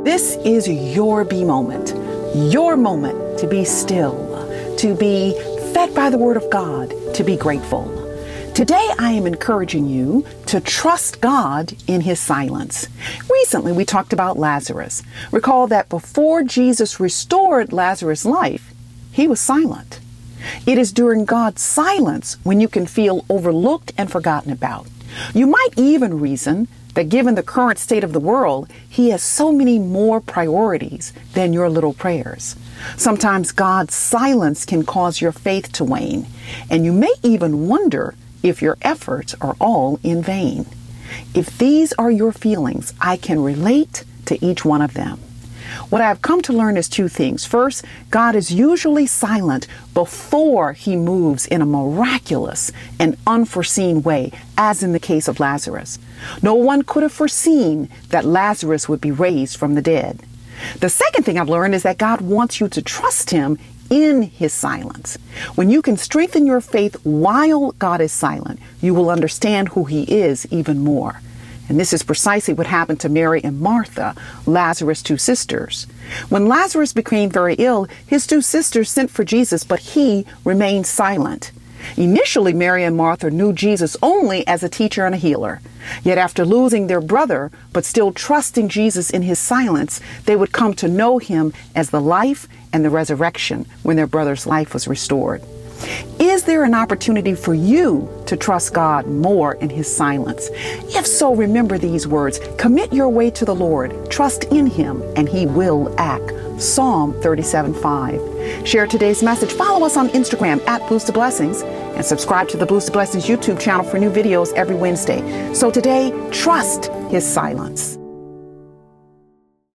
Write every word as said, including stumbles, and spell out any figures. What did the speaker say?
This is your be moment, your moment to be still, to be fed by the Word of God, to be grateful. Today, I am encouraging you to trust God in His silence. Recently, we talked about Lazarus. Recall that before Jesus restored Lazarus' life, he was silent. It is during God's silence when you can feel overlooked and forgotten about. You might even reason that given the current state of the world, He has so many more priorities than your little prayers. Sometimes God's silence can cause your faith to wane, and you may even wonder if your efforts are all in vain. If these are your feelings, I can relate to each one of them. What I have come to learn is two things. First, God is usually silent before He moves in a miraculous and unforeseen way, as in the case of Lazarus. No one could have foreseen that Lazarus would be raised from the dead. The second thing I've learned is that God wants you to trust Him in His silence. When you can strengthen your faith while God is silent, you will understand who He is even more. And this is precisely what happened to Mary and Martha, Lazarus' two sisters. When Lazarus became very ill, his two sisters sent for Jesus, but He remained silent. Initially, Mary and Martha knew Jesus only as a teacher and a healer. Yet after losing their brother, but still trusting Jesus in His silence, they would come to know Him as the life and the resurrection when their brother's life was restored. Is there an opportunity for you to trust God more in His silence? If so, remember these words: commit your way to the Lord, trust in Him, and He will act. Psalm thirty-seven five. Share today's message. Follow us on Instagram at Boost of Blessings, and subscribe to the Boost of Blessings YouTube channel for new videos every Wednesday. So today, trust His silence.